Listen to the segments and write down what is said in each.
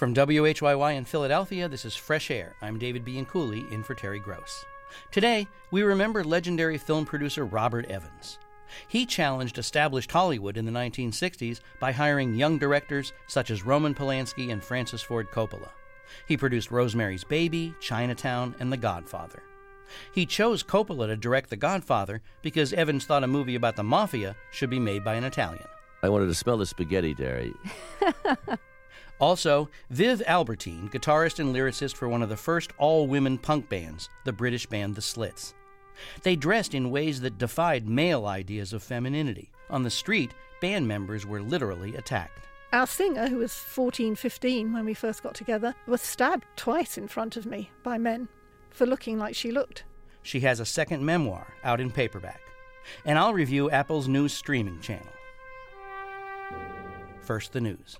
From WHYY in Philadelphia, this is Fresh Air. I'm David Bianculli, in for Terry Gross. Today, we remember legendary film producer Robert Evans. He challenged established Hollywood in the 1960s by hiring young directors such as Roman Polanski and Francis Ford Coppola. He produced Rosemary's Baby, Chinatown, and The Godfather. He chose Coppola to direct The Godfather because Evans thought a movie about the mafia should be made by an Italian. I wanted to smell the spaghetti, Terry. Also, Viv Albertine, guitarist and lyricist for one of the first all-women punk bands, the British band The Slits. They dressed in ways that defied male ideas of femininity. On the street, band members were literally attacked. Our singer, who was 14, 15 when we first got together, was stabbed twice in front of me by men for looking like she looked. She has a second memoir out in paperback. And I'll review Apple's new streaming channel. First, the news.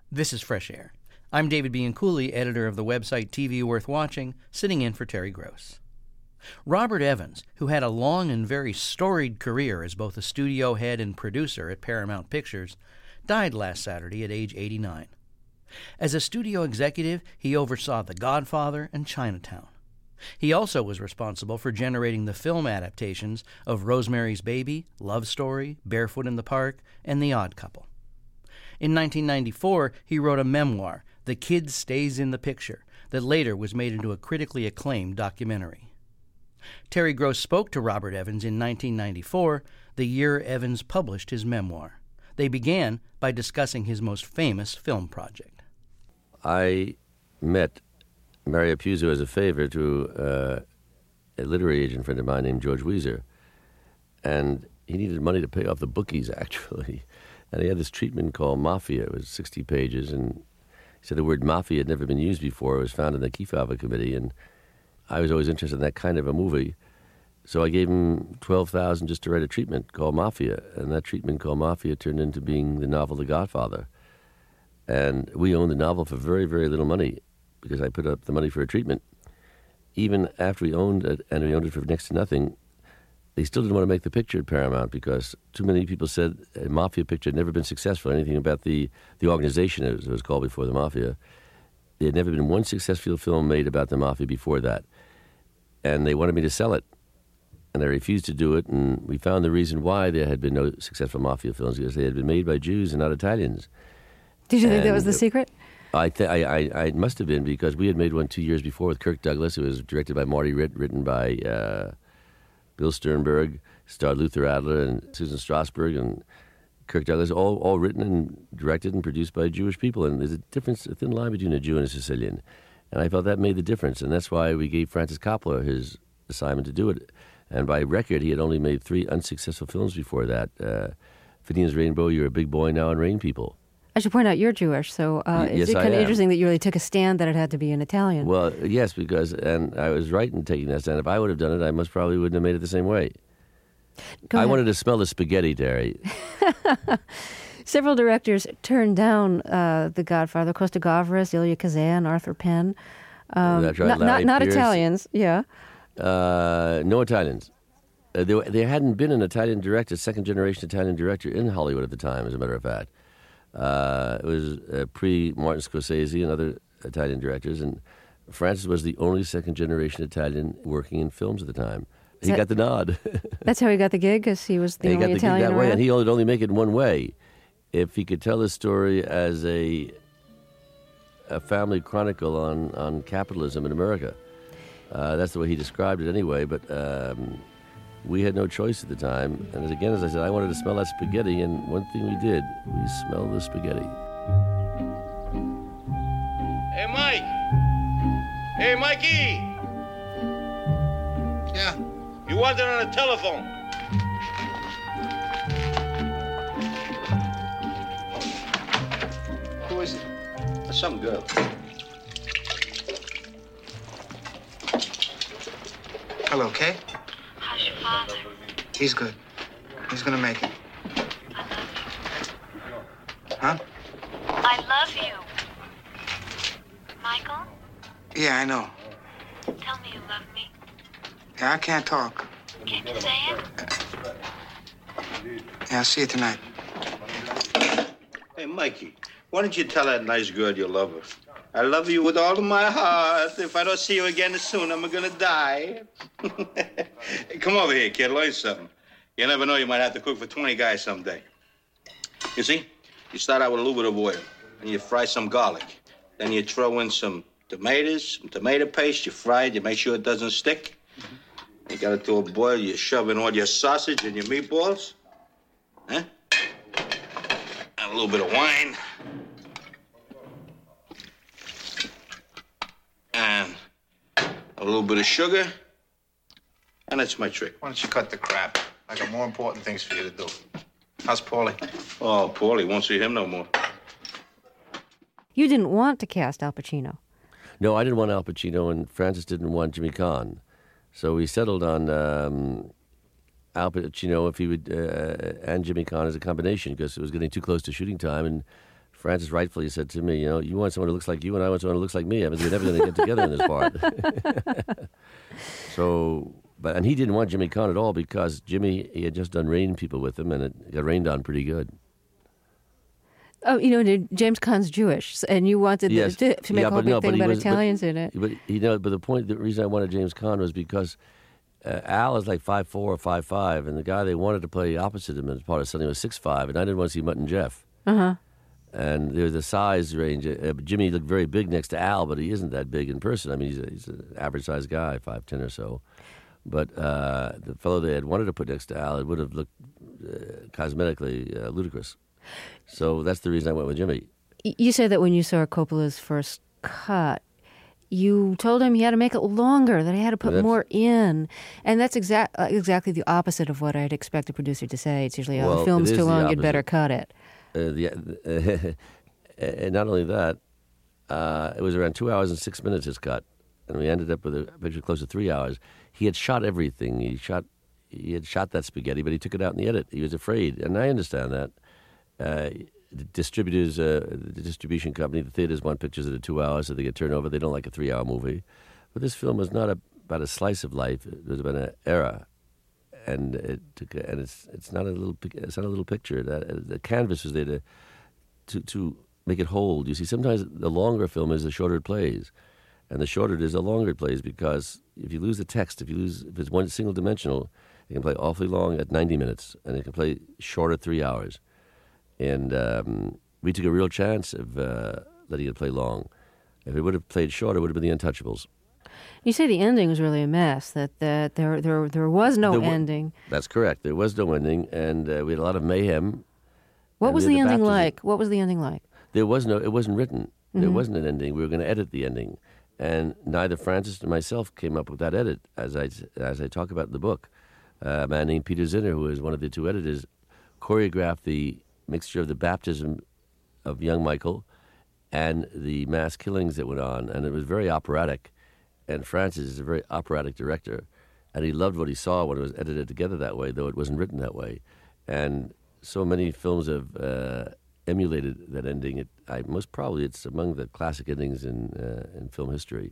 This is Fresh Air. I'm David Bianculli, editor of the website TV Worth Watching, sitting in for Terry Gross. Robert Evans, who had a long and very storied career as both a studio head and producer at Paramount Pictures, died last Saturday at age 89. As a studio executive, he oversaw The Godfather and Chinatown. He also was responsible for generating the film adaptations of Rosemary's Baby, Love Story, Barefoot in the Park, and The Odd Couple. In 1994, he wrote a memoir, The Kid Stays in the Picture, that later was made into a critically acclaimed documentary. Terry Gross spoke to Robert Evans in 1994, the year Evans published his memoir. They began by discussing his most famous film project. I met Mario Puzo as a favor to a literary agent friend of mine named George Weiser, and he needed money to pay off the bookies, actually. And he had this treatment called Mafia. It was 60 pages, and he said the word mafia had never been used before. It was found in the Kefauver Committee, and I was always interested in that kind of a movie. So I gave him $12,000 just to write a treatment called Mafia, and that treatment called Mafia turned into being the novel The Godfather. And we owned the novel for very, very little money because I put up the money for a treatment. Even after we owned it, and we owned it for next to nothing, they still didn't want to make the picture at Paramount because too many people said a Mafia picture had never been successful. Anything about the organization, as it was called before the Mafia. There had never been one successful film made about the Mafia before that. And they wanted me to sell it. And I refused to do it, and we found the reason why there had been no successful Mafia films because they had been made by Jews and not Italians. Did you think that was the secret? I must have been, because we had made one 2 years before with Kirk Douglas. It was directed by Marty Ritt, written by Bill Sternberg, starred Luther Adler and Susan Strasberg and Kirk Douglas, all written and directed and produced by Jewish people. And there's a thin line between a Jew and a Sicilian. And I felt that made the difference. And that's why we gave Francis Coppola his assignment to do it. And by record, he had only made 3 unsuccessful films before that. Finian's Rainbow, You're a Big Boy Now, and Rain People. I should point out you're Jewish, so yes, it's kind of interesting that you really took a stand that it had to be in Italian. Well, yes, and I was right in taking that stand. If I would have done it, I most probably wouldn't have made it the same way. I wanted to smell the spaghetti, Terry. Several directors turned down The Godfather: Costa Gavras, Ilya Kazan, Arthur Penn. That's right. Not Italians, yeah. No Italians. There hadn't been an Italian director, second-generation Italian director in Hollywood at the time, as a matter of fact. It was pre-Martin Scorsese and other Italian directors, and Francis was the only second-generation Italian working in films at the time. He got the nod. That's how he got the gig, because he was the only Italian He got the gig that way, around? and he would only make it in one way. If he could tell his story as a family chronicle on capitalism in America. That's the way he described it anyway, but we had no choice at the time. And as I said, I wanted to smell that spaghetti, and one thing we did, we smelled the spaghetti. Hey, Mike! Hey, Mikey! Yeah? You wanted on the telephone. Who is it? Some girl. Hello, Kay? How's your father? He's good. He's gonna make it. Huh? I love you. Michael, Yeah, I know. tell me you love me. Yeah, I can't talk. Can you say it? Yeah, I'll see you tonight. Hey, Mikey, why don't you tell that nice girl you love her? I love you with all of my heart. If I don't see you again soon, I'm gonna die. Hey, come over here, kid. Learn something. You never know, you might have to cook for 20 guys someday. You see, you start out with a little bit of oil, and you fry some garlic. Then you throw in some tomatoes, some tomato paste. You fry it. You make sure it doesn't stick. You got it to a boil. You shove in all your sausage and your meatballs. Huh? And a little bit of wine. And a little bit of sugar. And that's my trick. Why don't you cut the crap? I got more important things for you to do. How's Paulie? Oh, Paulie, won't see him no more. You didn't want to cast Al Pacino. No, I didn't want Al Pacino, and Francis didn't want Jimmy Caan. So we settled on Al Pacino if he would, and Jimmy Caan as a combination, because it was getting too close to shooting time, and Francis rightfully said to me, you want someone who looks like you, and I want someone who looks like me. I mean, we're never going to get together in this part. And he didn't want Jimmy Caan at all because Jimmy, he had just done Rain People with him, and it got rained on pretty good. Oh, James Caan's Jewish, and you wanted Yes. to make a whole big thing about Italians in it. But the reason I wanted James Caan was because Al is like 5'4" or 5'5", and the guy they wanted to play opposite him as part of something was 6'5", and I didn't want to see Mutt and Jeff. Uh-huh. And there's a size range. Jimmy looked very big next to Al, but he isn't that big in person. I mean, he's an average-sized guy, 5'10" or so. But the fellow they had wanted to put next to Al, it would have looked cosmetically ludicrous. So that's the reason I went with Jimmy. You said that when you saw Coppola's first cut, you told him he had to make it longer, that he had to put more in. And that's exactly the opposite of what I'd expect a producer to say. It's usually, the film's too long, you'd better cut it. And not only that, it was around 2 hours and 6 minutes his cut, and we ended up with a picture close to 3 hours. He had shot everything. He had shot that spaghetti, but he took it out in the edit. He was afraid, and I understand that. The distributors, the distribution company, the theaters want pictures that are 2 hours, so they get turned over. They don't like a 3 hour movie. But this film was not about a slice of life. It was about an era. And it's not a little picture. The canvas was there to make it hold. You see, sometimes the longer a film is, the shorter it plays, and the shorter it is, the longer it plays. Because if you lose the text, if it's one single dimensional, it can play awfully long at 90 minutes, and it can play short at 3 hours. And we took a real chance of letting it play long. If it would have played short, it would have been The Untouchables. You say the ending was really a mess, that there was no ending. That's correct. There was no ending, and we had a lot of mayhem. What was the ending like? What was the ending like? It wasn't written. Mm-hmm. There wasn't an ending. We were going to edit the ending. And neither Francis nor myself came up with that edit, as I talk about in the book. A man named Peter Zinner, who is one of the two editors, choreographed the mixture of the baptism of young Michael and the mass killings that went on, and it was very operatic. And Francis is a very operatic director, and he loved what he saw when it was edited together that way, though it wasn't written that way. And so many films have emulated that ending. Most probably it's among the classic endings in film history.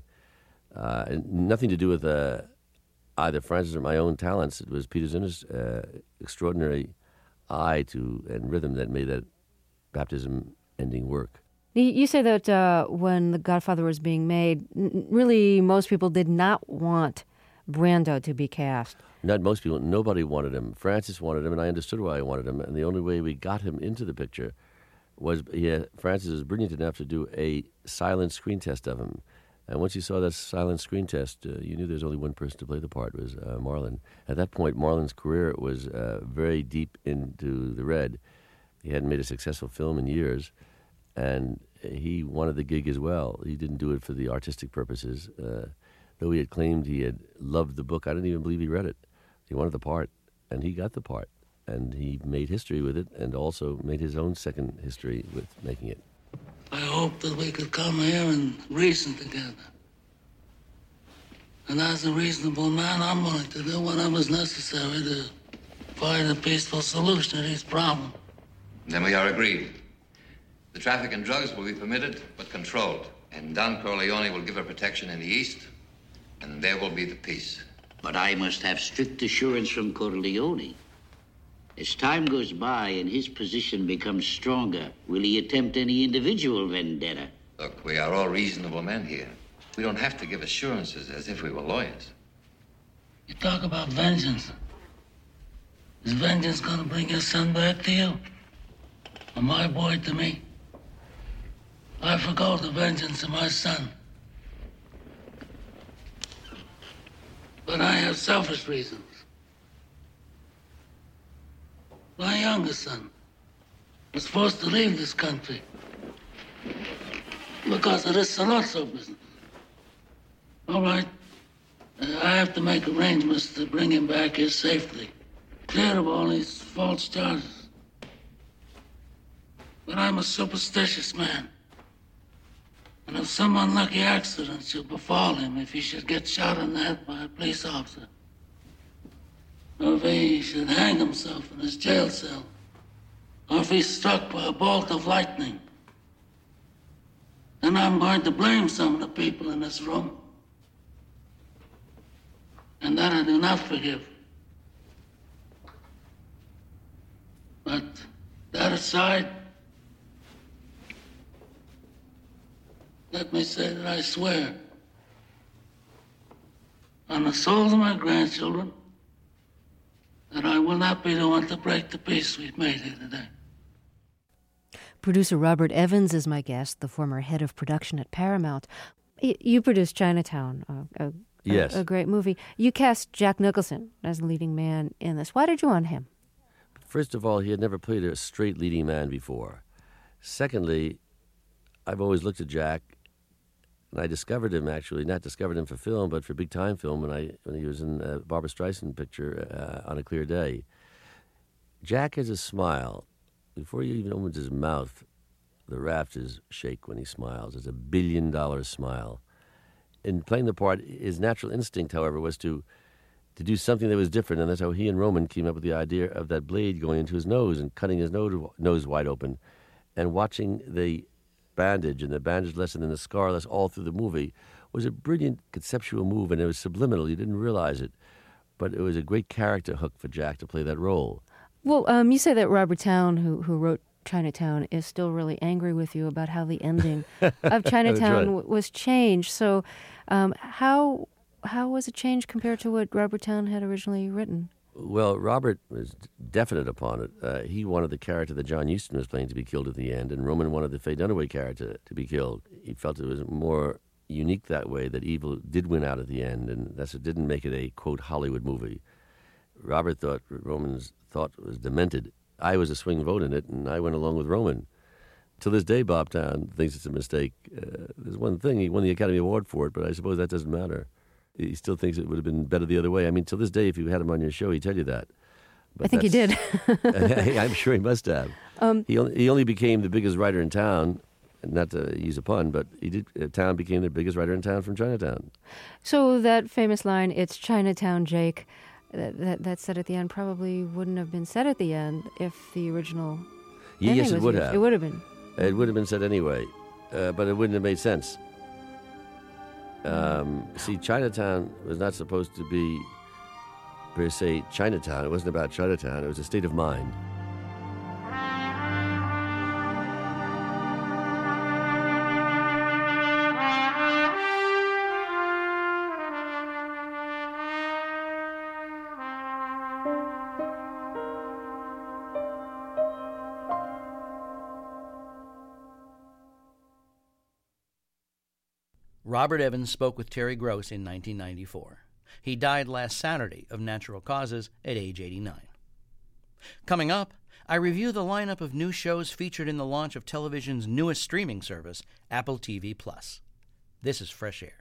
And nothing to do with either Francis or my own talents. It was Peter Zinner's extraordinary eye and rhythm that made that baptism ending work. You say that when The Godfather was being made, really most people did not want Brando to be cast. Not most people. Nobody wanted him. Francis wanted him, and I understood why he wanted him. And the only way we got him into the picture was Francis was brilliant enough to do a silent screen test of him. And once you saw that silent screen test, you knew there was only one person to play the part. It was Marlon. At that point, Marlon's career was very deep into the red. He hadn't made a successful film in years, and he wanted the gig as well. He didn't do it for the artistic purposes. Though he had claimed he had loved the book, I didn't even believe he read it. He wanted the part, and he got the part. And he made history with it, and also made his own second history with making it. I hope that we could come here and reason together. And as a reasonable man, I'm willing to do whatever's necessary to find a peaceful solution to this problem. Then we are agreed. The traffic in drugs will be permitted, but controlled. And Don Corleone will give her protection in the East, and there will be the peace. But I must have strict assurance from Corleone. As time goes by and his position becomes stronger, will he attempt any individual vendetta? Look, we are all reasonable men here. We don't have to give assurances as if we were lawyers. You talk about vengeance. Is vengeance gonna bring your son back to you? Or my boy to me? I forgo the vengeance of my son. But I have selfish reasons. My youngest son was forced to leave this country because of this Sollozzo business. All right, I have to make arrangements to bring him back here safely, clear of all these false charges. But I'm a superstitious man. And if some unlucky accident should befall him, if he should get shot in the head by a police officer, or if he should hang himself in his jail cell, or if he's struck by a bolt of lightning, And I'm going to blame some of the people in this room. And that I do not forgive. But that aside, let me say that I swear on the souls of my grandchildren that I will not be the one to break the peace we've made here today. Producer Robert Evans is my guest, the former head of production at Paramount. You produced Chinatown, yes, a great movie. You cast Jack Nicholson as the leading man in this. Why did you want him? First of all, he had never played a straight leading man before. Secondly, I've always looked at Jack, and I discovered him, actually, not discovered him for film, but for big-time film when he was in a Barbra Streisand picture, On a Clear Day. Jack has a smile. Before he even opens his mouth, the rafters shake when he smiles. It's $1 billion smile. In playing the part, his natural instinct, however, was to do something that was different, and that's how he and Roman came up with the idea of that blade going into his nose and cutting his nose wide open, and watching the bandage and the bandage lesson and the scar lesson all through the movie was a brilliant conceptual move, and it was subliminal. You didn't realize it, but it was a great character hook for Jack to play that role. Well, you say that Robert Towne, who wrote Chinatown, is still really angry with you about how the ending of Chinatown was changed. So how was it changed compared to what Robert Towne had originally written? Well, Robert was definite upon it. He wanted the character that John Huston was playing to be killed at the end, and Roman wanted the Faye Dunaway character to be killed. He felt it was more unique that way, that evil did win out at the end, and that's what didn't make it a, quote, Hollywood movie. Robert thought Roman's thought was demented. I was a swing vote in it, and I went along with Roman. To this day, Bob Towne thinks it's a mistake. There's one thing, he won the Academy Award for it, but I suppose that doesn't matter. He still thinks it would have been better the other way. I mean, to this day, if you had him on your show, he'd tell you that. But I think he did. I'm sure he must have. He only became the biggest writer in town, not to use a pun, but he did. Towne became the biggest writer in town from Chinatown. So that famous line, "It's Chinatown, Jake," that said at the end probably wouldn't have been said at the end if the original Yes, it would used. have. It would have been. It would have been said anyway, but it wouldn't have made sense. See, Chinatown was not supposed to be, per se, Chinatown. It wasn't about Chinatown. It was a state of mind. Robert Evans spoke with Terry Gross in 1994. He died last Saturday of natural causes at age 89. Coming up, I review the lineup of new shows featured in the launch of television's newest streaming service, Apple TV+. This is Fresh Air.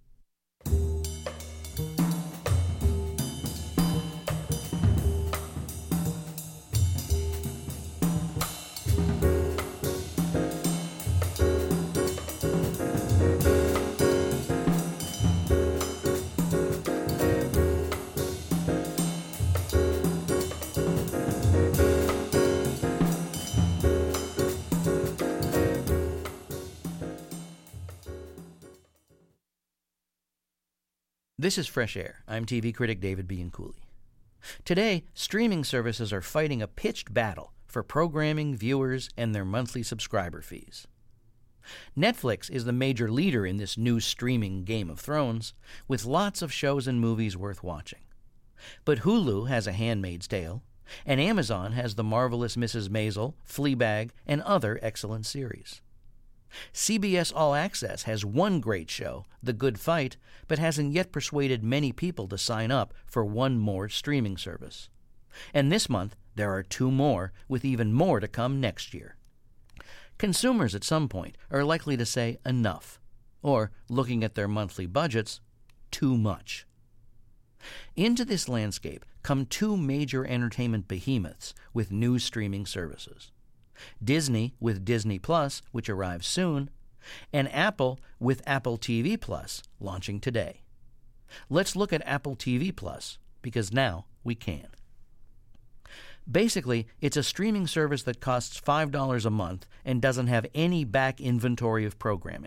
This is Fresh Air. I'm TV critic David Bianculli. Today, streaming services are fighting a pitched battle for programming, viewers, and their monthly subscriber fees. Netflix is the major leader in this new streaming Game of Thrones, with lots of shows and movies worth watching. But Hulu has A Handmaid's Tale, and Amazon has The Marvelous Mrs. Maisel, Fleabag, and other excellent series. CBS All Access has one great show, The Good Fight, but hasn't yet persuaded many people to sign up for one more streaming service. And this month, there are 2 more, with even more to come next year. Consumers at some point are likely to say enough, or, looking at their monthly budgets, too much. Into this landscape come 2 major entertainment behemoths with new streaming services. Disney with Disney Plus, which arrives soon, and Apple with Apple TV Plus, launching today. Let's look at Apple TV Plus, because now we can. Basically, it's a streaming service that costs $5 a month and doesn't have any back inventory of programming.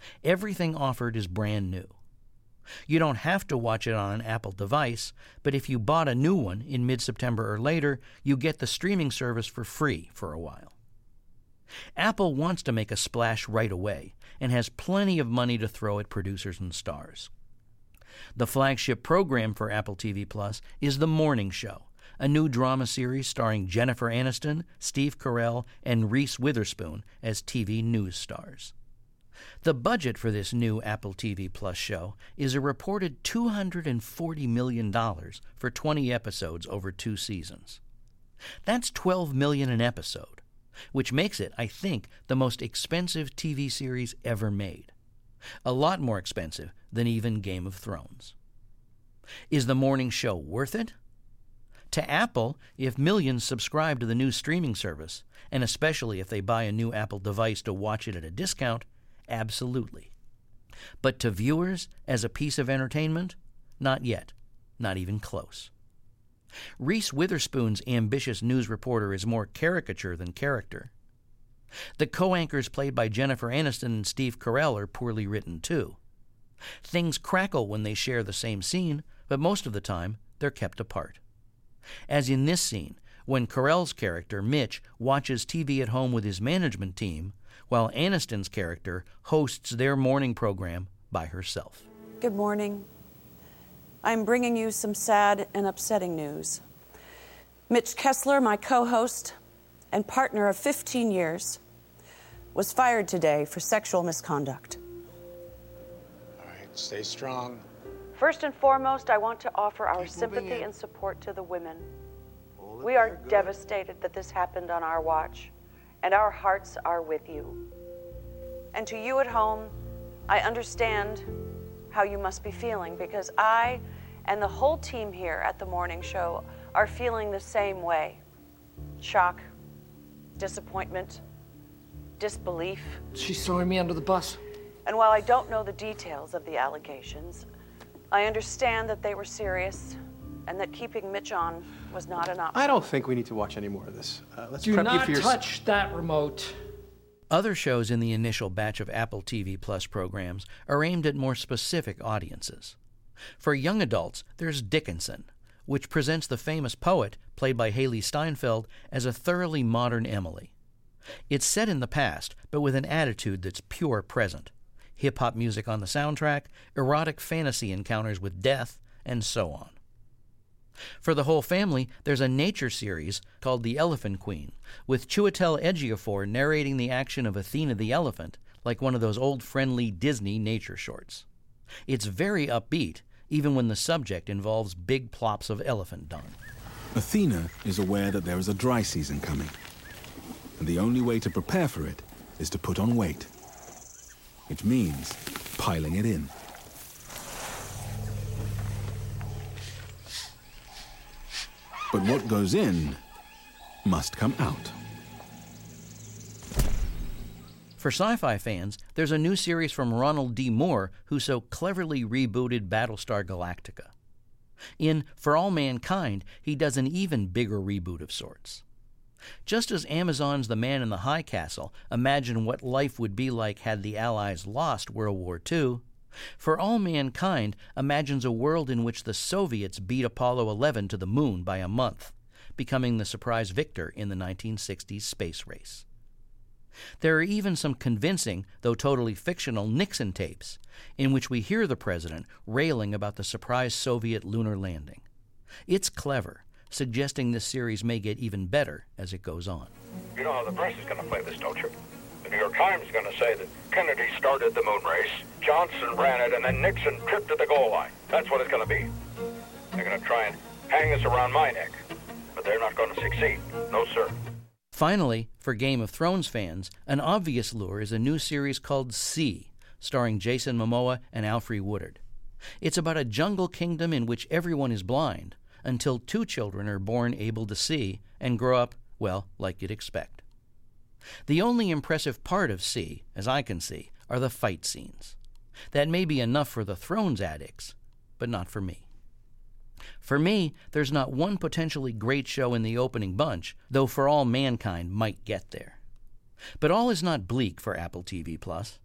Everything offered is brand new. You don't have to watch it on an Apple device, but if you bought a new one in mid-September or later, you get the streaming service for free for a while. Apple wants to make a splash right away and has plenty of money to throw at producers and stars. The flagship program for Apple TV Plus is The Morning Show, a new drama series starring Jennifer Aniston, Steve Carell, and Reese Witherspoon as TV news stars. The budget for this new Apple TV Plus show is a reported $240 million for 20 episodes over 2 seasons. That's $12 million an episode, which makes it, I think, the most expensive TV series ever made. A lot more expensive than even Game of Thrones. Is The Morning Show worth it? To Apple, if millions subscribe to the new streaming service, and especially if they buy a new Apple device to watch it at a discount, absolutely. But to viewers, as a piece of entertainment, not yet, not even close. Reese Witherspoon's ambitious news reporter is more caricature than character. The co-anchors played by Jennifer Aniston and Steve Carell are poorly written too. Things crackle when they share the same scene, but most of the time they're kept apart. As in this scene, when Carell's character, Mitch, watches TV at home with his management team, while Aniston's character hosts their morning program by herself. Good morning. I'm bringing you some sad and upsetting news. Mitch Kessler, my co-host and partner of 15 years, was fired today for sexual misconduct. All right, stay strong. First and foremost, I want to offer our sympathy and support to the women. We are devastated that this happened on our watch, and our hearts are with you. And to you at home, I understand how you must be feeling, because I and the whole team here at The Morning Show are feeling the same way. Shock, disappointment, disbelief. She's throwing me under the bus. And while I don't know the details of the allegations, I understand that they were serious and that keeping Mitch on was not an option. I don't think we need to watch any more of this. Let's Do prep not you for your... touch that remote. Other shows in the initial batch of Apple TV Plus programs are aimed at more specific audiences. For young adults, there's Dickinson, which presents the famous poet, played by Haley Steinfeld, as a thoroughly modern Emily. It's set in the past, but with an attitude that's pure present. Hip-hop music on the soundtrack, erotic fantasy encounters with death, and so on. For the whole family, there's a nature series called The Elephant Queen, with Chiwetel Ejiofor narrating the action of Athena the elephant, like one of those old friendly Disney nature shorts. It's very upbeat, even when the subject involves big plops of elephant dung. Athena is aware that there is a dry season coming, and the only way to prepare for it is to put on weight, which means piling it in. But what goes in must come out. For sci-fi fans, there's a new series from Ronald D. Moore, who so cleverly rebooted Battlestar Galactica. In For All Mankind, he does an even bigger reboot of sorts. Just as Amazon's The Man in the High Castle imagined what life would be like had the Allies lost World War II, For All Mankind imagines a world in which the Soviets beat Apollo 11 to the moon by a month, becoming the surprise victor in the 1960s space race. There are even some convincing, though totally fictional, Nixon tapes, in which we hear the president railing about the surprise Soviet lunar landing. It's clever, suggesting this series may get even better as it goes on. You know how the press is going to play this, don't you? The New York Times is going to say that Kennedy started the moon race, Johnson ran it, and then Nixon tripped at the goal line. That's what it's going to be. They're going to try and hang this around my neck, but they're not going to succeed. No, sir. Finally, for Game of Thrones fans, an obvious lure is a new series called See, starring Jason Momoa and Alfre Woodard. It's about a jungle kingdom in which everyone is blind, until 2 children are born able to see and grow up, well, like you'd expect. The only impressive part of See, as I can see, are the fight scenes. That may be enough for the Thrones addicts, but not for me. For me, there's not one potentially great show in the opening bunch, though For All Mankind might get there. But all is not bleak for Apple TV+.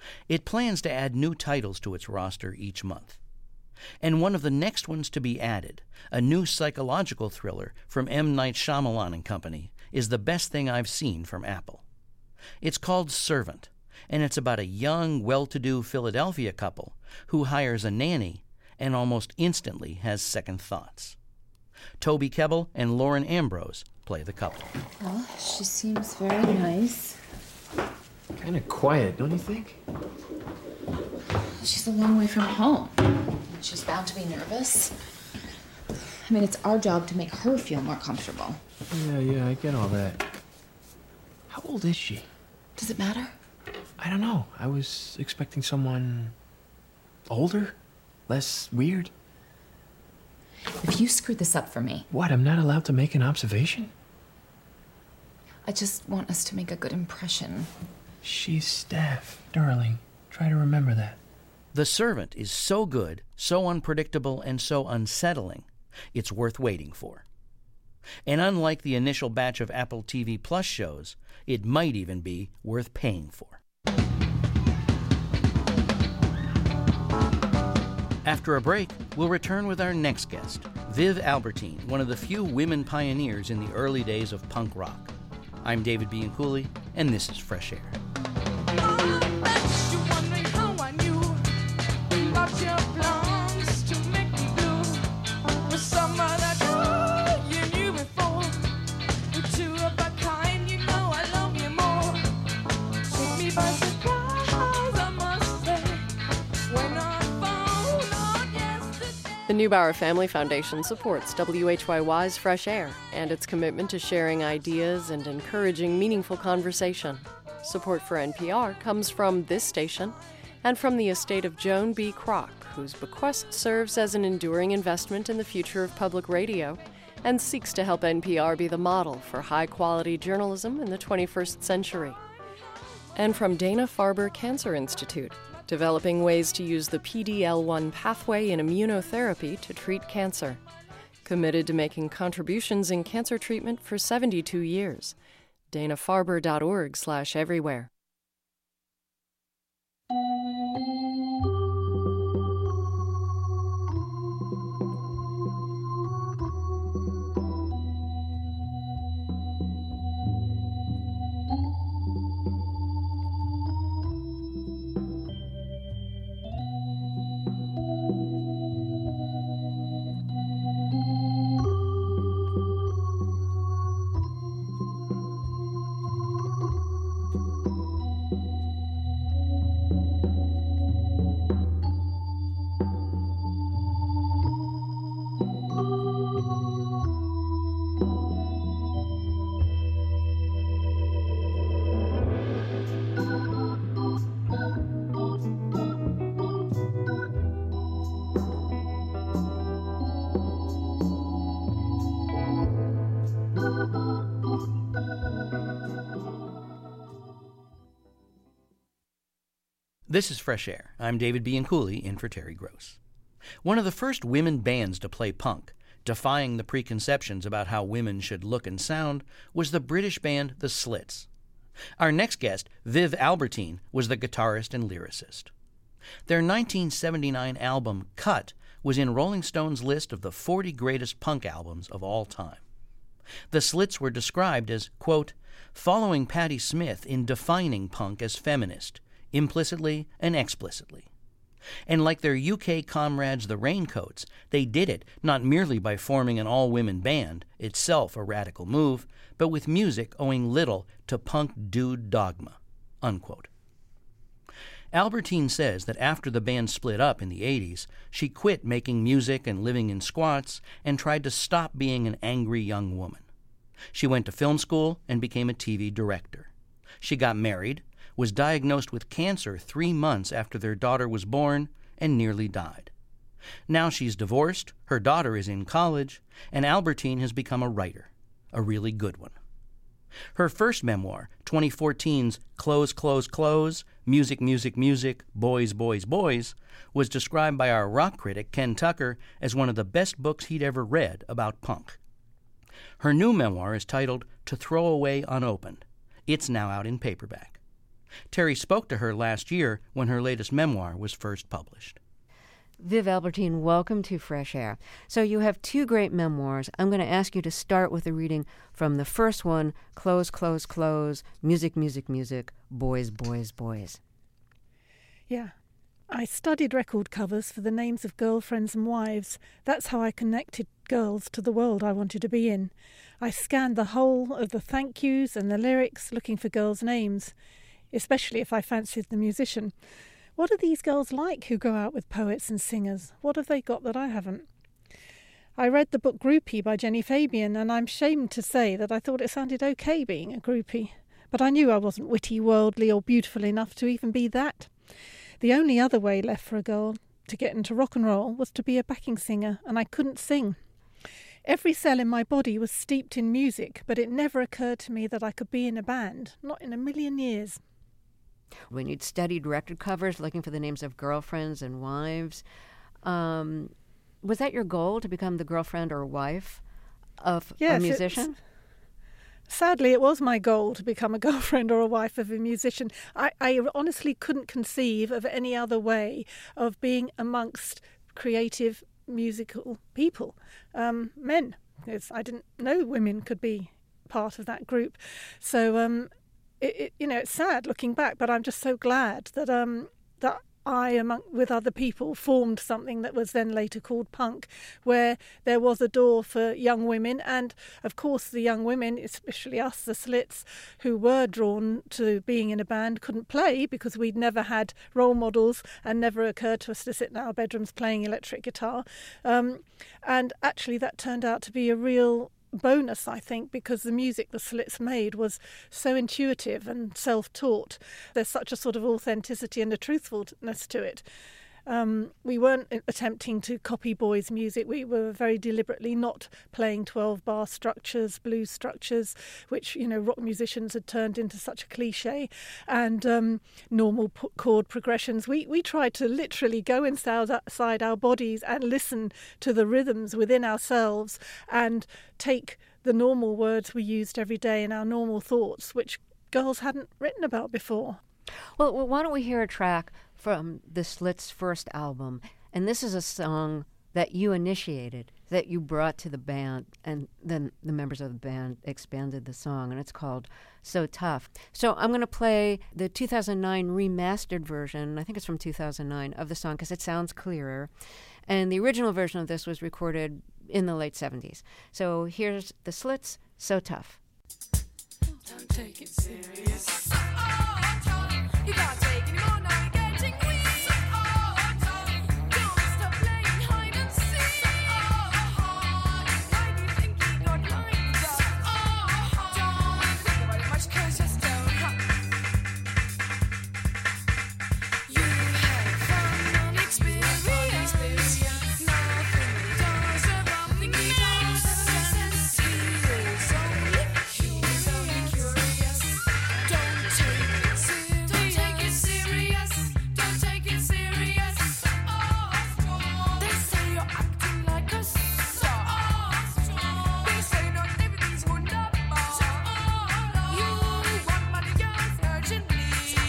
It plans to add new titles to its roster each month. And one of the next ones to be added, a new psychological thriller from M. Night Shyamalan and Company, is the best thing I've seen from Apple. It's called Servant, and it's about a young, well-to-do Philadelphia couple who hires a nanny and almost instantly has second thoughts. Toby Kebbell and Lauren Ambrose play the couple. Well, she seems very nice. Kind of quiet, don't you think? She's a long way from home. She's bound to be nervous. I mean, it's our job to make her feel more comfortable. Yeah, I get all that. How old is she? Does it matter? I don't know. I was expecting someone older, less weird. If you screwed this up for me... What, I'm not allowed to make an observation? I just want us to make a good impression. She's Steph, darling. Try to remember that. The Servant is so good, so unpredictable, and so unsettling, it's worth waiting for. And unlike the initial batch of Apple TV Plus shows, it might even be worth paying for. After a break, we'll return with our next guest, Viv Albertine, one of the few women pioneers in the early days of punk rock. I'm David Bianculli, and this is Fresh Air. The Neubauer Family Foundation supports WHYY's Fresh Air and its commitment to sharing ideas and encouraging meaningful conversation. Support for NPR comes from this station and from the estate of Joan B. Kroc, whose bequest serves as an enduring investment in the future of public radio and seeks to help NPR be the model for high-quality journalism in the 21st century. And from Dana-Farber Cancer Institute, developing ways to use the PD-L1 pathway in immunotherapy to treat cancer. Committed to making contributions in cancer treatment for 72 years. danafarber.org/everywhere. This is Fresh Air. I'm David Bianculli, in for Terry Gross. One of the first women bands to play punk, defying the preconceptions about how women should look and sound, was the British band The Slits. Our next guest, Viv Albertine, was the guitarist and lyricist. Their 1979 album, Cut, was in Rolling Stone's list of the 40 greatest punk albums of all time. The Slits were described as, quote, following Patti Smith in defining punk as feminist, implicitly and explicitly. And like their UK comrades the Raincoats, they did it not merely by forming an all-women band, itself a radical move, but with music owing little to punk dude dogma, unquote. Albertine says that after the band split up in the 80s, she quit making music and living in squats and tried to stop being an angry young woman. She went to film school and became a TV director. She got married, was diagnosed with cancer 3 months after their daughter was born, and nearly died. Now she's divorced, her daughter is in college, and Albertine has become a writer, a really good one. Her first memoir, 2014's Clothes, Clothes, Clothes, Music, Music, Music, Boys, Boys, Boys, was described by our rock critic Ken Tucker as one of the best books he'd ever read about punk. Her new memoir is titled To Throw Away Unopened. It's now out in paperback. Terry spoke to her last year when her latest memoir was first published. Viv Albertine, welcome to Fresh Air. So you have two great memoirs. I'm going to ask you to start with a reading from the first one, Clothes, Clothes, Clothes, Music, Music, Music, Boys, Boys, Boys. Yeah. I studied record covers for the names of girlfriends and wives. That's how I connected girls to the world I wanted to be in. I scanned the whole of the thank yous and the lyrics looking for girls' names, especially if I fancied the musician. What are these girls like who go out with poets and singers? What have they got that I haven't? I read the book Groupie by Jenny Fabian, and I'm ashamed to say that I thought it sounded okay being a groupie. But I knew I wasn't witty, worldly or beautiful enough to even be that. The only other way left for a girl to get into rock and roll was to be a backing singer, and I couldn't sing. Every cell in my body was steeped in music, but it never occurred to me that I could be in a band, not in a million years. When you'd studied record covers looking for the names of girlfriends and wives, was that your goal, to become the girlfriend or wife of a musician? Sadly, it was my goal to become a girlfriend or a wife of a musician. I honestly couldn't conceive of any other way of being amongst creative musical people, men. I didn't know women could be part of that group. So it's sad looking back, but I'm just so glad that that I, with other people, formed something that was then later called punk, where there was a door for young women, and of course the young women, especially us, the Slits, who were drawn to being in a band, couldn't play because we'd never had role models and never occurred to us to sit in our bedrooms playing electric guitar. And actually that turned out to be a real bonus, I think, because the music the Slits made was so intuitive and self-taught. There's such a sort of authenticity and a truthfulness to it. We weren't attempting to copy boys' music. We were very deliberately not playing 12-bar structures, blues structures, which, rock musicians had turned into such a cliche, and normal chord progressions. We tried to literally go inside our bodies and listen to the rhythms within ourselves and take the normal words we used every day in our normal thoughts, which girls hadn't written about before. Well, why don't we hear a track from the Slits' first album? And this is a song that you initiated, that you brought to the band, and then the members of the band expanded the song, and it's called So Tough. So I'm going to play the 2009 remastered version, I think it's from 2009, of the song because it sounds clearer. And the original version of this was recorded in the late 70s. So here's the Slits, So Tough. Don't take it serious. You can't take any more, now you're getting weak. Don't stop playing hide and seek. Why do you think you got lined up? Don't think about it much, 'cause just don't hop. You had fun on experience. Nothing does about the nonsense. He is only curious. Don't take it serious. Don't take it serious. They say you're acting like a star. They say not everything's wonderful. You want money, yes, urgently.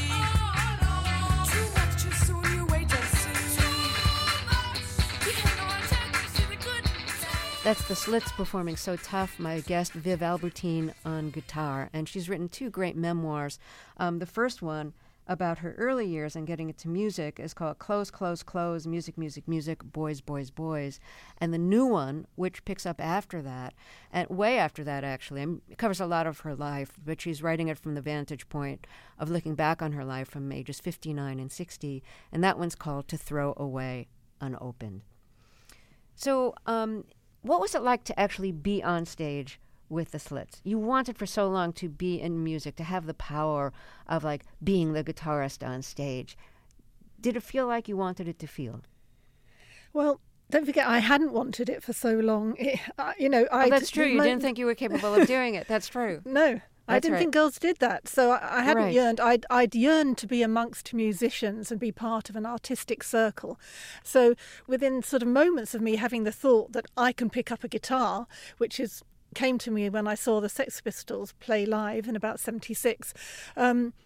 Too much too soon, you wait and see. You have no attention to the good. That's the Slits performing So Tough. My guest, Viv Albertine, on guitar. And she's written two great memoirs. The first one, about her early years and getting into music, is called Clothes, Clothes, Clothes, Music, Music, Music, Boys, Boys, Boys. And the new one, which picks up after that, and way after that actually, it covers a lot of her life, but she's writing it from the vantage point of looking back on her life from ages 59 and 60. And that one's called To Throw Away Unopened. So what was it like to actually be on stage with the Slits? You wanted for so long to be in music, to have the power of being the guitarist on stage. Did it feel like you wanted it to feel? Well, don't forget, I hadn't wanted it for so long. That's true. You didn't think you were capable of doing it. That's true. No. I didn't think girls did that, so I hadn't yearned. I'd yearned to be amongst musicians and be part of an artistic circle. So within sort of moments of me having the thought that I can pick up a guitar, which came to me when I saw the Sex Pistols play live in about 76,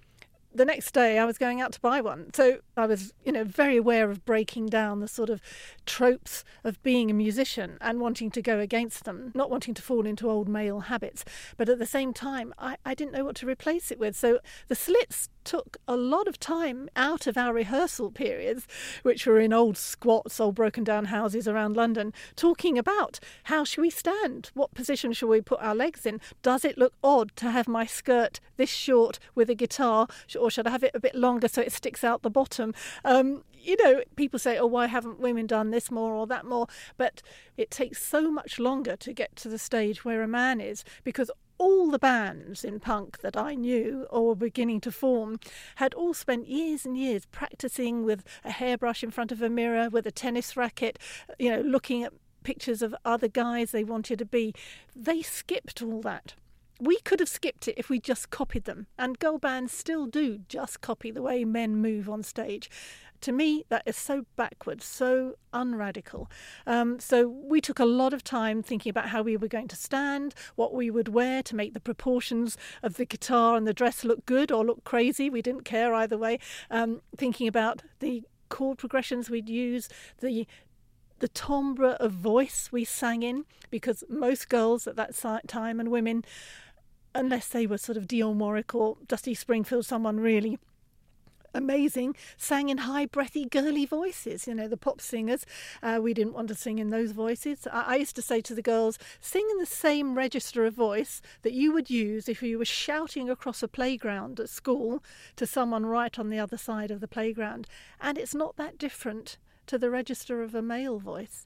the next day I was going out to buy one. So I was, very aware of breaking down the sort of tropes of being a musician and wanting to go against them, not wanting to fall into old male habits. But at the same time, I didn't know what to replace it with. So the Slits took a lot of time out of our rehearsal periods, which were in old squats, old broken down houses around London, talking about how should we stand? What position should we put our legs in? Does it look odd to have my skirt this short with a guitar? Or should I have it a bit longer so it sticks out the bottom? People say, oh, why haven't women done this more or that more? But it takes so much longer to get to the stage where a man is, because all the bands in punk that I knew or were beginning to form had all spent years and years practicing with a hairbrush in front of a mirror, with a tennis racket, looking at pictures of other guys they wanted to be. They skipped all that. We could have skipped it if we just copied them, and girl bands still do just copy the way men move on stage. To me, that is so backwards, so unradical. So we took a lot of time thinking about how we were going to stand, what we would wear to make the proportions of the guitar and the dress look good or look crazy. We didn't care either way. Thinking about the chord progressions we'd use, the timbre of voice we sang in, because most girls at that time, and women, unless they were sort of Dionne Warwick or Dusty Springfield, someone really amazing, sang in high, breathy, girly voices, the pop singers. We didn't want to sing in those voices. I used to say to the girls, sing in the same register of voice that you would use if you were shouting across a playground at school to someone right on the other side of the playground. And it's not that different to the register of a male voice.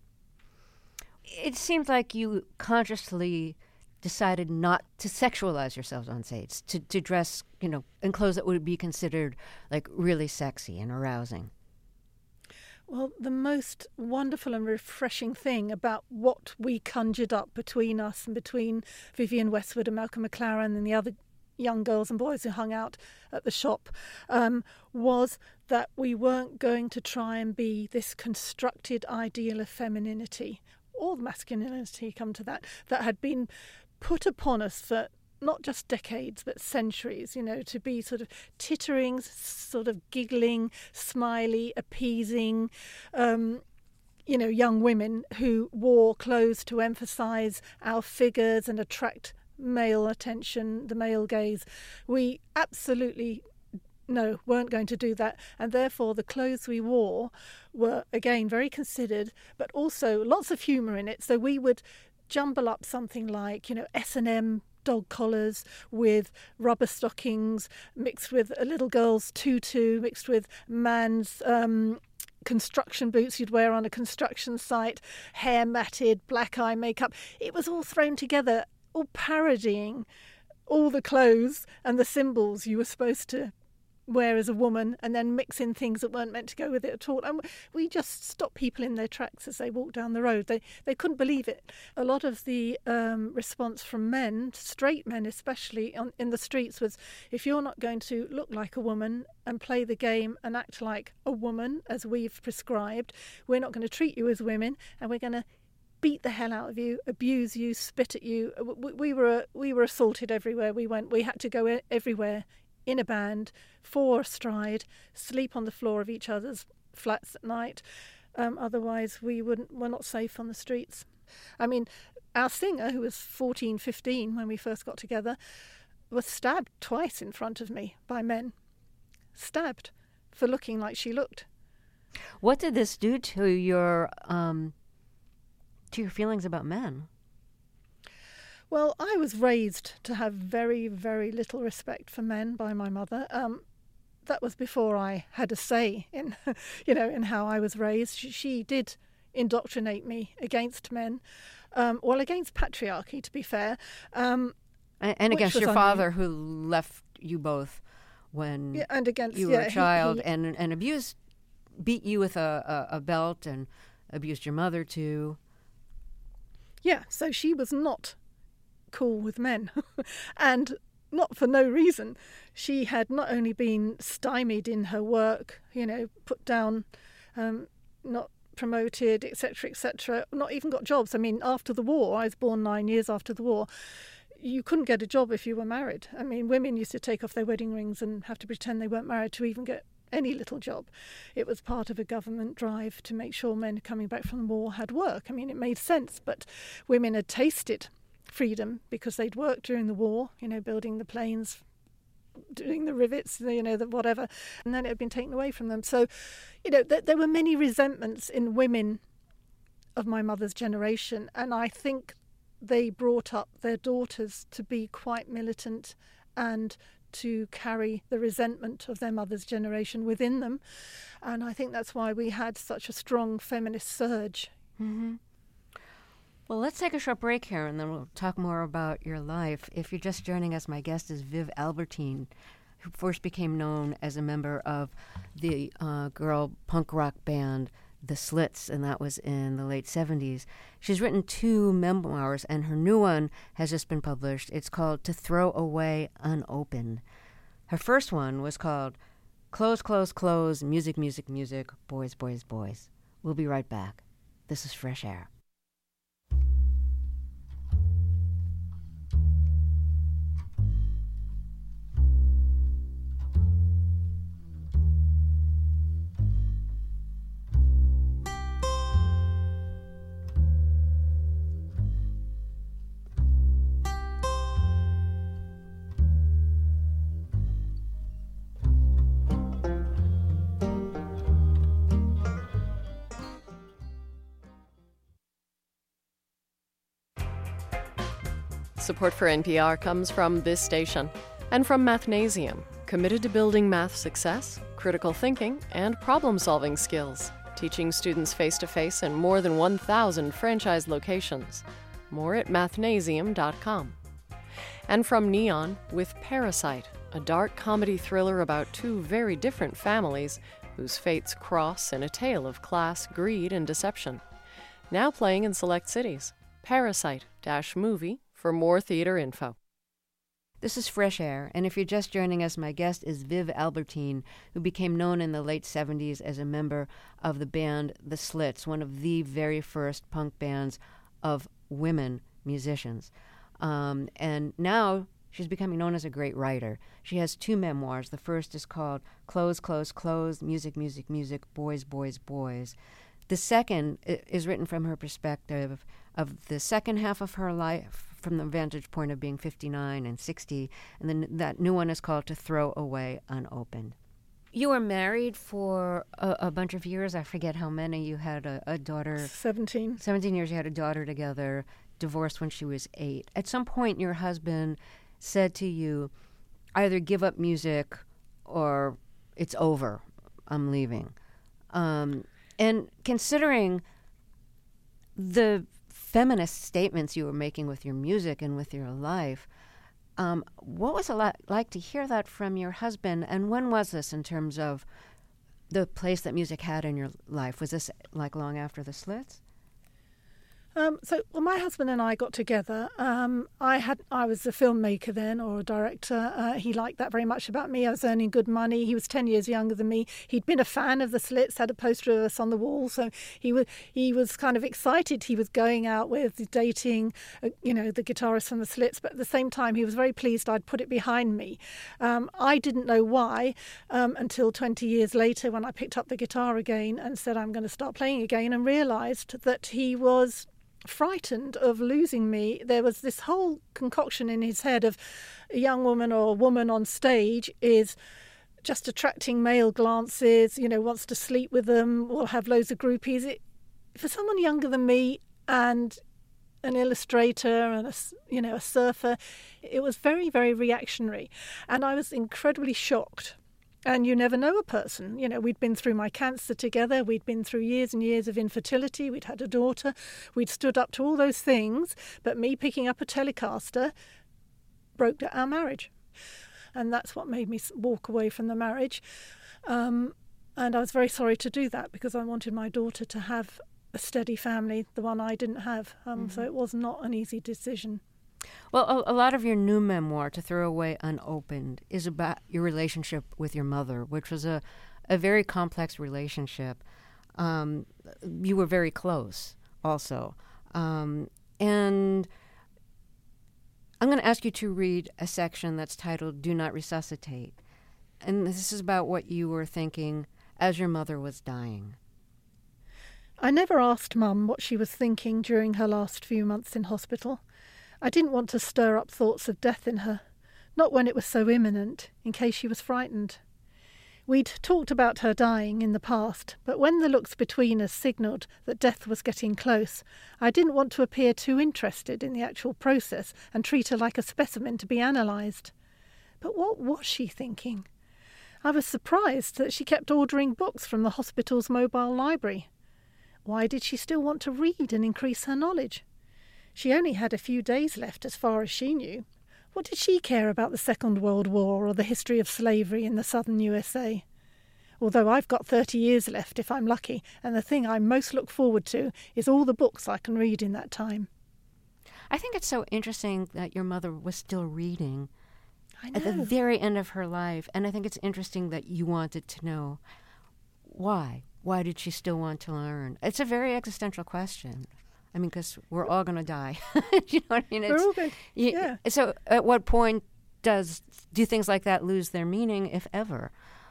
It seems like you consciously decided not to sexualize yourselves on stage, to dress, in clothes that would be considered like really sexy and arousing. Well, the most wonderful and refreshing thing about what we conjured up between us and between Vivienne Westwood and Malcolm McLaren and the other young girls and boys who hung out at the shop was that we weren't going to try and be this constructed ideal of femininity or masculinity, come to that had been put upon us for not just decades but centuries, to be sort of tittering, sort of giggling, smiley, appeasing, young women who wore clothes to emphasise our figures and attract male attention, the male gaze. We absolutely weren't going to do that, and therefore the clothes we wore were again very considered, but also lots of humour in it. So we would jumble up something like S&M dog collars with rubber stockings mixed with a little girl's tutu mixed with man's construction boots you'd wear on a construction site, hair matted, black eye makeup. It was all thrown together, all parodying all the clothes and the symbols you were supposed to wear as a woman, and then mix in things that weren't meant to go with it at all. And we just stopped people in their tracks as they walked down the road. They couldn't believe it. A lot of the response from men, straight men especially, in the streets was, if you're not going to look like a woman and play the game and act like a woman as we've prescribed, we're not going to treat you as women, and we're going to beat the hell out of you, abuse you, spit at you. We were assaulted everywhere we went. We had to go everywhere in a band, 4 astride, sleep on the floor of each other's flats at night. Otherwise, we're not safe on the streets. I mean, our singer, who was 14, 15 when we first got together, was stabbed twice in front of me by men. Stabbed for looking like she looked. What did this do to your feelings about men? Well, I was raised to have very, very little respect for men by my mother. That was before I had a say in, in how I was raised. She did indoctrinate me against men, against patriarchy, to be fair. And against your father, who left you both when you were a child, and beat you with a belt, and abused your mother too. Yeah, so she was not cool with men and not for no reason. She had not only been stymied in her work, put down, not promoted, etc., not even got jobs. I mean, after the war, I was born 9 years after the war, you couldn't get a job if you were married. I mean, women used to take off their wedding rings and have to pretend they weren't married to even get any little job. It was part of a government drive to make sure men coming back from the war had work. I mean, it made sense, but women had tasted freedom because they'd worked during the war, building the planes, doing the rivets, the whatever, and then it had been taken away from them. So, there were many resentments in women of my mother's generation, and I think they brought up their daughters to be quite militant and to carry the resentment of their mother's generation within them. And I think that's why we had such a strong feminist surge. Mm-hmm. Well, let's take a short break here, and then we'll talk more about your life. If you're just joining us, my guest is Viv Albertine, who first became known as a member of the girl punk rock band The Slits, and that was in the late 70s. She's written 2 memoirs, and her new one has just been published. It's called To Throw Away Unopened. Her first one was called Close, Close, Close, Music, Music, Music, Boys, Boys, Boys. We'll be right back. This is Fresh Air. Support for NPR comes from this station and from Mathnasium, committed to building math success, critical thinking, and problem-solving skills, teaching students face-to-face in more than 1,000 franchise locations. More at mathnasium.com. And from Neon with Parasite, a dark comedy thriller about 2 very different families whose fates cross in a tale of class, greed, and deception. Now playing in select cities. Parasite-movie for more theater info. This is Fresh Air, and if you're just joining us, my guest is Viv Albertine, who became known in the late 70s as a member of the band The Slits, one of the very first punk bands of women musicians. And now she's becoming known as a great writer. She has 2 memoirs. The first is called Close, Close, Close, Music, Music, Music, Boys, Boys, Boys. The second is written from her perspective of the second half of her life, from the vantage point of being 59 and 60, and then that new one is called To Throw Away Unopened. You were married for a bunch of years. I forget how many. You had a daughter. 17. 17 years. You had a daughter together, divorced when she was 8. At some point, your husband said to you, either give up music or it's over. I'm leaving. And considering the feminist statements you were making with your music and with your life, what was it like to hear that from your husband? And when was this in terms of the place that music had in your life? Was this like long after The Slits? My husband and I got together. I was a filmmaker then, or a director. He liked that very much about me. I was earning good money. He was 10 years younger than me. He'd been a fan of The Slits, had a poster of us on the wall. So he was kind of excited. He was going out with, dating, the guitarist from The Slits. But at the same time, he was very pleased I'd put it behind me. I didn't know why until 20 years later, when I picked up the guitar again and said I'm going to start playing again, and realised that he was frightened of losing me. There was this whole concoction in his head of a young woman or a woman on stage is just attracting male glances, wants to sleep with them, will have loads of groupies. For someone younger than me and an illustrator and a surfer, it was very, very reactionary. And I was incredibly shocked. And you never know a person. We'd been through my cancer together. We'd been through years and years of infertility. We'd had a daughter. We'd stood up to all those things. But me picking up a Telecaster broke our marriage. And that's what made me walk away from the marriage. And I was very sorry to do that because I wanted my daughter to have a steady family, the one I didn't have. So it was not an easy decision. Well, a lot of your new memoir, To Throw Away Unopened, is about your relationship with your mother, which was a very complex relationship. You were very close also. And I'm going to ask you to read a section that's titled Do Not Resuscitate. And this is about what you were thinking as your mother was dying. I never asked Mum what she was thinking during her last few months in hospital. I didn't want to stir up thoughts of death in her, not when it was so imminent, in case she was frightened. We'd talked about her dying in the past, but when the looks between us signalled that death was getting close, I didn't want to appear too interested in the actual process and treat her like a specimen to be analysed. But what was she thinking? I was surprised that she kept ordering books from the hospital's mobile library. Why did she still want to read and increase her knowledge? She only had a few days left as far as she knew. What did she care about the Second World War or the history of slavery in the southern USA? Although I've got 30 years left if I'm lucky, and the thing I most look forward to is all the books I can read in that time. I think it's so interesting that your mother was still reading at the very end of her life, and I think it's interesting that you wanted to know why. Why did she still want to learn? It's a very existential question. I mean, because we're all going to die. You know what I mean? We're all going. Yeah. So, at what point do things like that lose their meaning, if ever?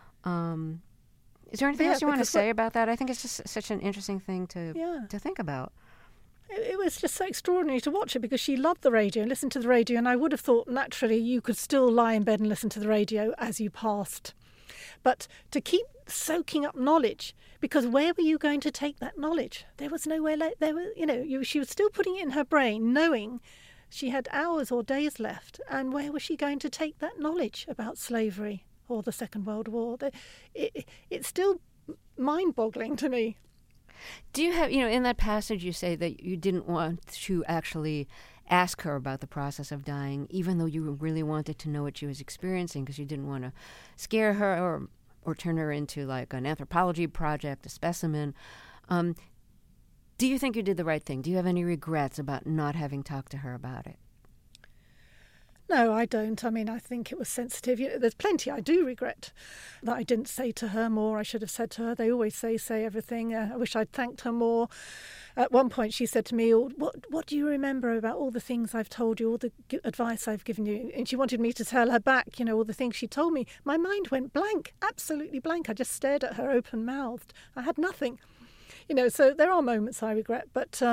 Is there anything else you want to say about that? I think it's just such an interesting thing to think about. It was just so extraordinary to watch it because she loved the radio and listened to the radio, and I would have thought naturally you could still lie in bed and listen to the radio as you passed. But to keep soaking up knowledge, because where were you going to take that knowledge? There was nowhere. She was still putting it in her brain, knowing she had hours or days left, and where was she going to take that knowledge about slavery or the Second World War? It's still mind-boggling to me. Do you have, in that passage you say that you didn't want to actually ask her about the process of dying, even though you really wanted to know what she was experiencing because you didn't want to scare her or turn her into like an anthropology project, a specimen. Do you think you did the right thing? Do you have any regrets about not having talked to her about it? No, I don't. I mean, I think it was sensitive. There's plenty I do regret that I didn't say to her more. I should have said to her. They always say everything. I wish I'd thanked her more. At one point she said to me, what do you remember about all the things I've told you, all the advice I've given you? And she wanted me to tell her back, all the things she told me. My mind went blank, absolutely blank. I just stared at her open-mouthed. I had nothing. So there are moments I regret, but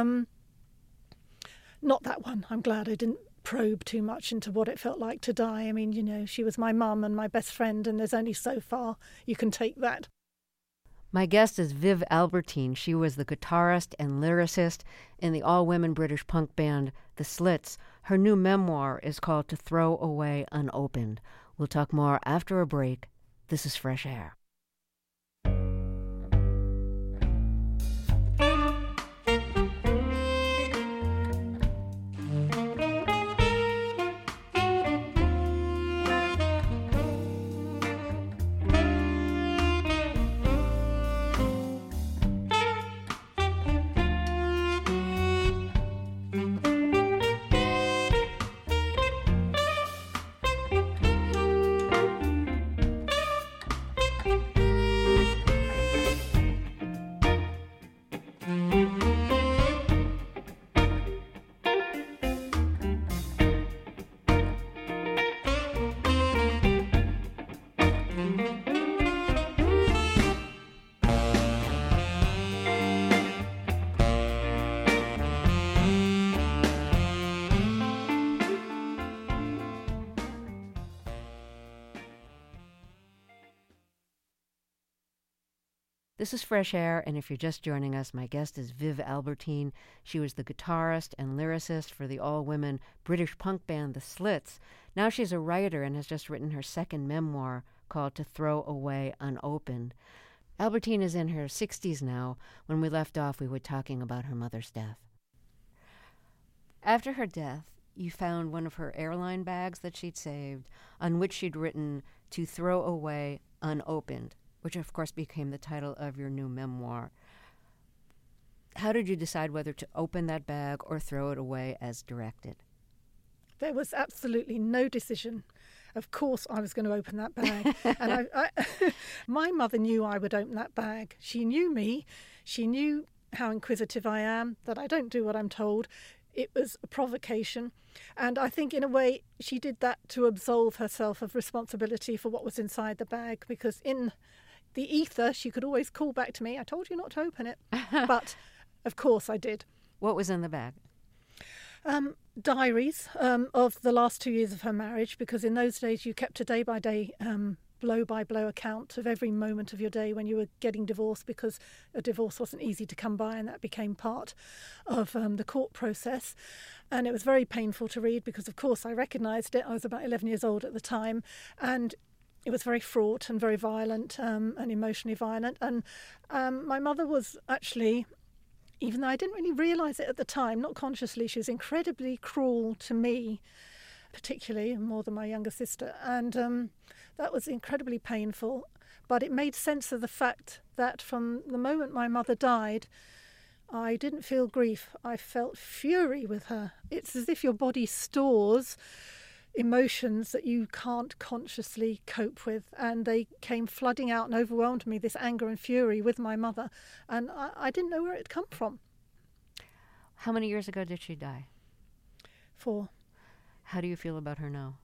not that one. I'm glad I didn't probe too much into what it felt like to die. I mean, she was my mum and my best friend, and there's only so far you can take that. My guest is Viv Albertine. She was the guitarist and lyricist in the all-women British punk band The Slits. Her new memoir is called To Throw Away Unopened. We'll talk more after a break. This is Fresh Air. This is Fresh Air, and if you're just joining us, my guest is Viv Albertine. She was the guitarist and lyricist for the all-women British punk band The Slits. Now she's a writer and has just written her second memoir called To Throw Away Unopened. Albertine is in her 60s now. When we left off, we were talking about her mother's death. After her death, you found one of her airline bags that she'd saved, on which she'd written To Throw Away Unopened, which of course became the title of your new memoir. How did you decide whether to open that bag or throw it away as directed? There was absolutely no decision. Of course I was going to open that bag. And my mother knew I would open that bag. She knew me. She knew how inquisitive I am, that I don't do what I'm told. it was a provocation. And I think in a way she did that to absolve herself of responsibility for what was inside the bag, because in the ether she could always call back to me, I told you not to open it. But of course I did. What was in the bag? Diaries of the last 2 years of her marriage, because in those days you kept a day-by-day blow-by-blow account of every moment of your day when you were getting divorced, because a divorce wasn't easy to come by, and that became part of the court process. And it was very painful to read because, of course, I recognised it. I was about 11 years old at the time, and it was very fraught and very violent and emotionally violent. And my mother was actually, even though I didn't really realise it at the time, not consciously, she was incredibly cruel to me, particularly, more than my younger sister. And that was incredibly painful. But it made sense of the fact that from the moment my mother died, I didn't feel grief. I felt fury with her. It's as if your body stores emotions that you can't consciously cope with, and they came flooding out and overwhelmed me, this anger and fury with my mother, and I didn't know where it had come from. How many years ago did she die? 4. How do you feel about her now?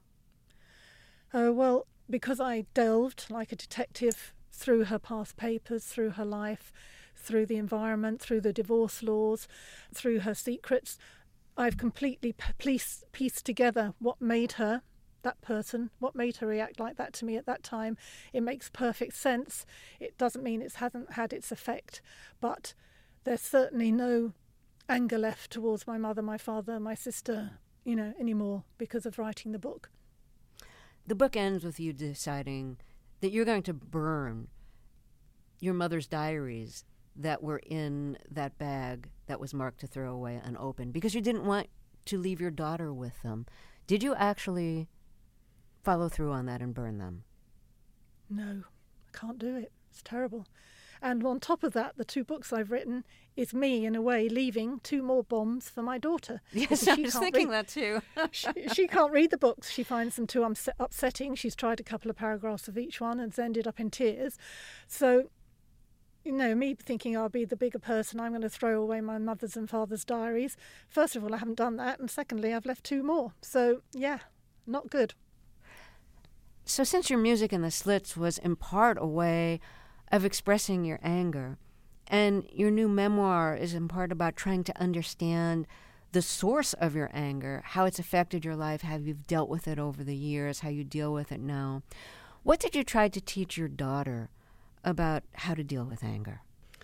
Well, because I delved like a detective through her past papers, through her life, through the environment, through the divorce laws, through her secrets, I've completely pieced together what made her that person, what made her react like that to me at that time. It makes perfect sense. It doesn't mean it hasn't had its effect, but there's certainly no anger left towards my mother, my father, my sister, anymore because of writing the book. The book ends with you deciding that you're going to burn your mother's diaries that were in that bag that was marked to throw away unopened because you didn't want to leave your daughter with them. Did you actually follow through on that and burn them? No, I can't do it. It's terrible. And on top of that, the 2 books I've written is me, in a way, leaving 2 more bombs for my daughter. Yes, I was thinking that too. she can't read the books. She finds them too upsetting. She's tried a couple of paragraphs of each one and has ended up in tears. So, me thinking I'll be the bigger person, I'm going to throw away my mother's and father's diaries. First of all, I haven't done that. And secondly, I've left 2 more. So, yeah, not good. So since your music in the Slits was in part a way of expressing your anger, and your new memoir is in part about trying to understand the source of your anger, how it's affected your life, how you've dealt with it over the years, how you deal with it now, what did you try to teach your daughter about how to deal with anger?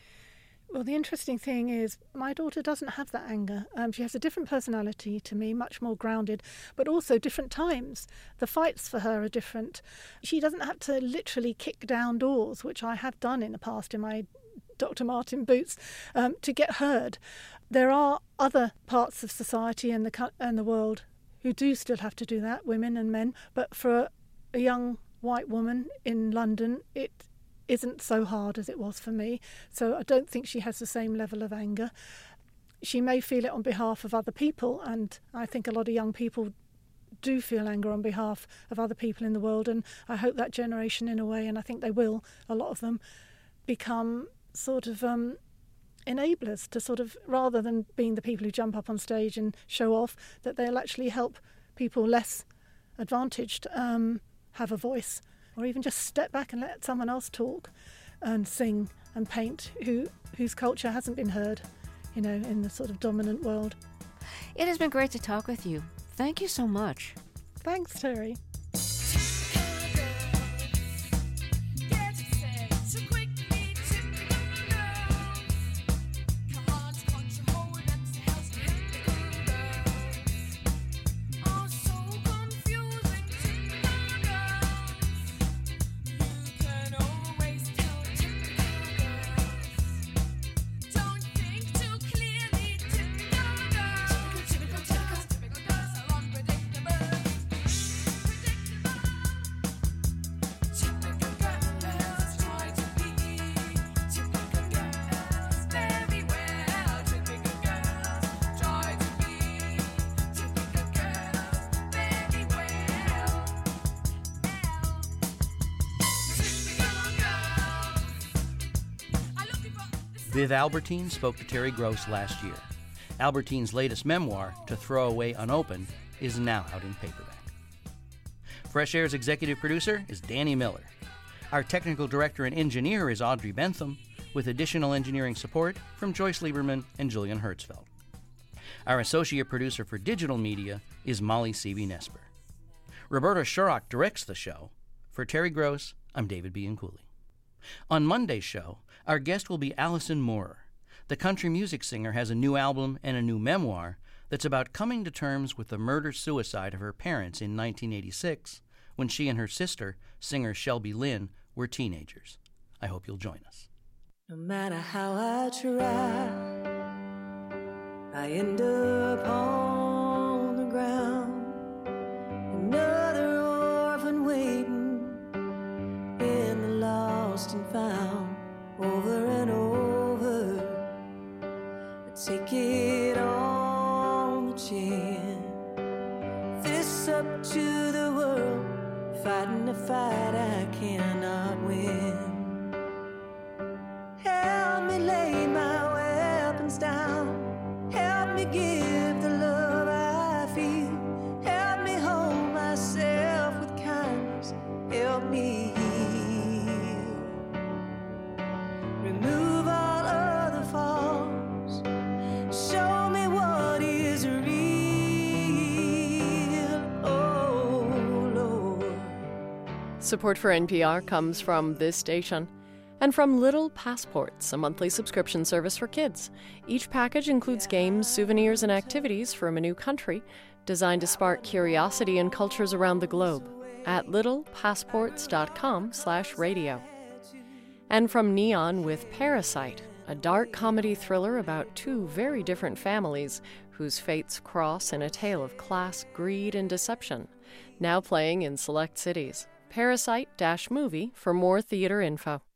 Well, the interesting thing is my daughter doesn't have that anger. She has a different personality to me, much more grounded, but also different times. The fights for her are different. She doesn't have to literally kick down doors, which I have done in the past in my Dr. Martin boots, to get heard. There are other parts of society and the world who do still have to do that, women and men, but for a young white woman in London, it isn't so hard as it was for me. So I don't think she has the same level of anger. She may feel it on behalf of other people, and I think a lot of young people do feel anger on behalf of other people in the world, and I hope that generation, in a way, and I think they will, a lot of them, become sort of enablers to sort of, rather than being the people who jump up on stage and show off, that they'll actually help people less advantaged have a voice, or even just step back and let someone else talk and sing and paint whose culture hasn't been heard, in the sort of dominant world. It has been great to talk with you. Thank you so much. Thanks, Terry. Viv Albertine spoke to Terry Gross last year. Albertine's latest memoir, To Throw Away Unopened, is now out in paperback. Fresh Air's executive producer is Danny Miller. Our technical director and engineer is Audrey Bentham, with additional engineering support from Joyce Lieberman and Julian Hertzfeld. Our associate producer for digital media is Molly Seavey-Nesper. Roberta Shurrock directs the show. For Terry Gross, I'm David Bianculli. On Monday's show, our guest will be Allison Moorer. The country music singer has a new album and a new memoir that's about coming to terms with the murder-suicide of her parents in 1986 when she and her sister, singer Shelby Lynn, were teenagers. I hope you'll join us. No matter how I try, I end up on the ground. Another orphan waiting in the lost and found. Over and over, I take it on the chin. Fists up to the world, fighting a fight I cannot win. Help me lay my weapons down. Help me give the love I feel. Help me hold myself with kindness. Help me heal. Remove all other faults. Show me what is real. Oh, Lord. Support for NPR comes from this station and from Little Passports, a monthly subscription service for kids. Each package includes games, souvenirs, and activities from a new country designed to spark curiosity in cultures around the globe at littlepassports.com/radio. And from Neon with Parasite, a dark comedy thriller about two very different families whose fates cross in a tale of class, greed, and deception. Now playing in select cities. Parasite-movie for more theater info.